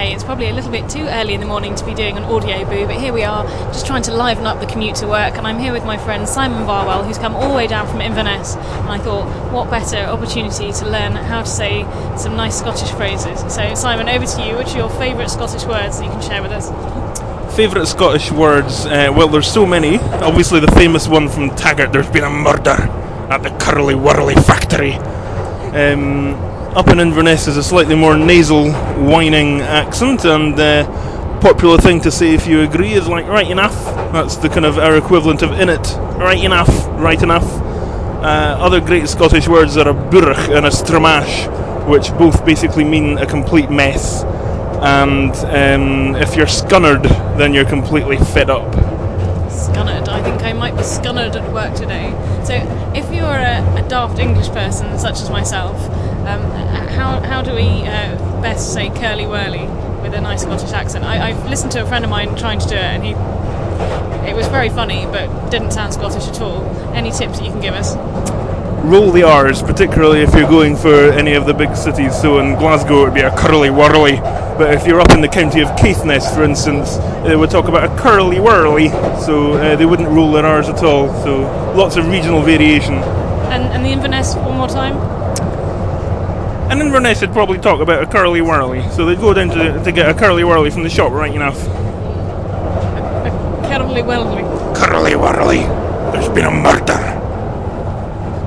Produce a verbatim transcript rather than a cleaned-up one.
okay. It's probably a little bit too early in the morning to be doing an audio boo, but here we are, just trying to liven up the commute to work, and I'm here with my friend Simon Barwell, who's come all the way down from Inverness, and I thought, what better opportunity to learn how to say some nice Scottish phrases. So, Simon, over to you. Which are your favourite Scottish words that you can share with us? Favourite Scottish words? Uh, well, there's so many. Obviously, the famous one from Taggart, there's been a murder at the Curly Wurly factory. Um, up in Inverness is a slightly more nasal, whining accent, and the uh, popular thing to say if you agree is like, right enough. That's the kind of our equivalent of in it. Right enough, right enough. Uh, other great Scottish words are a burch and a stramash, which both basically mean a complete mess. And um, if you're scunnered, then you're completely fed up. Scunnered. I think I might be scunnered at work today. So, if you're a, a daft English person such as myself, um, how how do we uh, best say curly whirly with a nice Scottish accent? I, I've listened to a friend of mine trying to do it, and he it was very funny, but didn't sound Scottish at all. Any tips that you can give us? Roll the R's, particularly if you're going for any of the big cities. So in Glasgow it would be a curly whirly, but if you're up in the county of Caithness, for instance, they would talk about a curly whirly, so uh, they wouldn't roll their R's at all. So lots of regional variation. And, and the Inverness, one more time? And Inverness would probably talk about a curly whirly, so they'd go down to, to get a curly whirly from the shop, right enough. A, a curly whirly. Curly whirly, there's been a murder